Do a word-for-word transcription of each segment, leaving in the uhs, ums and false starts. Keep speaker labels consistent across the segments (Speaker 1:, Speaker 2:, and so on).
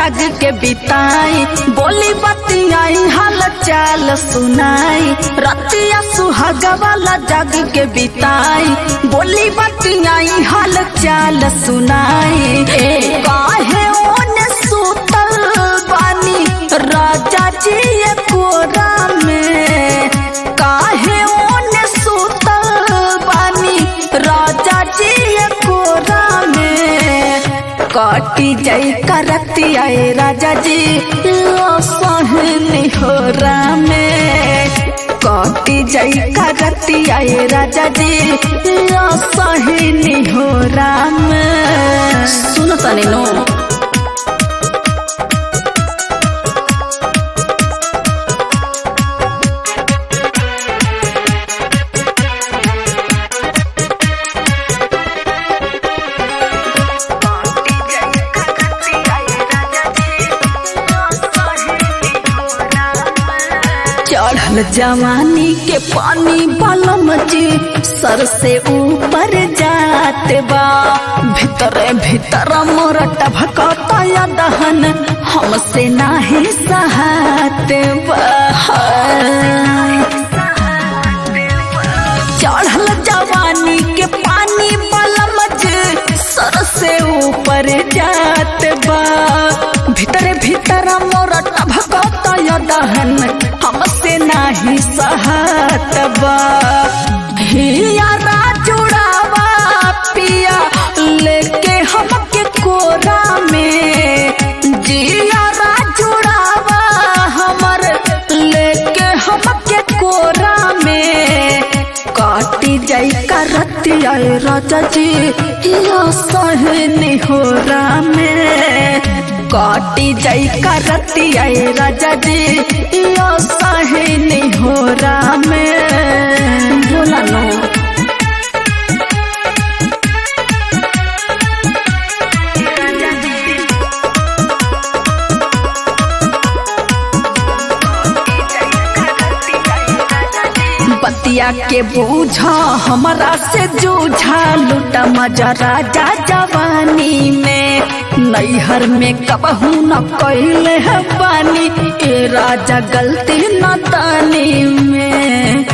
Speaker 1: जग के बिताई, बोली बतियाई हाल चाल सुनाई। रतिया सुहाग वाला जग के बिताई, बोली बतियाई हाल चाल सुनाई। काहे ओने सुतल बानी राजा जी कोरा में, काहे ओने सुतल बानी राजा जी कोरा में। काटी जाई करती आए राजा जी सहनी हो रामे, काटी जाई करती आए राजा जी सहनी हो राम। सुनो तनी नो चढ़ल जवानी के पानी बलम जी सर से ऊपर जाते बा। भीतर भीतर मोर टभकता या दहन हमसे नाही सहाते बा। चढ़ल जवानी के पानी बलम जी सर से ऊपर जाते बा। भीतर भीतर मोर टभकता या दहन हमसे नाही सहत बा। हियारा जुड़ावा पिया लेके हमके कोरा में, जियारा जुड़ावा हमर लेके हमके कोरा में। काटी जाई करती आए राजा जी या सहनी हो रामे, काटी जाई करती आए राजा जी या सहनी हो रामे। बोला नो बतिया के बूझा हमारा से जूझा, लूटा मजा राजा जवानी में। नैहर में कबहू न कैले है पानी ए राजा गलती न तानी में।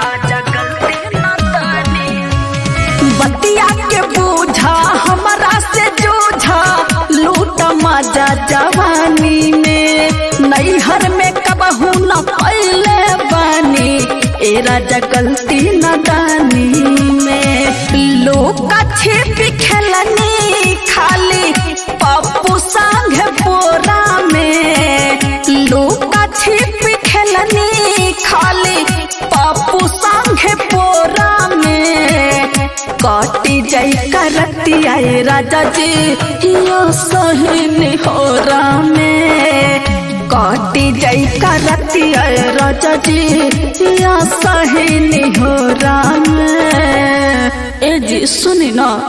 Speaker 1: बतिया के बूझा हमारा से जूझा, लूटा मजा जवानी में। नैहर में कबहू न कैले बानी ए राजा गलती न दानी में। लोग छिप खेलनी खाली पप्पू संग बोरा में, लोग छिप खेलनी खाली पप्पू संग बोरा में। काटी जाई करती आए राजा जी या सहनी हो रामे, काटी जाई करती आए राजा जी या सहनी हो राम। ए जी सुनी ना।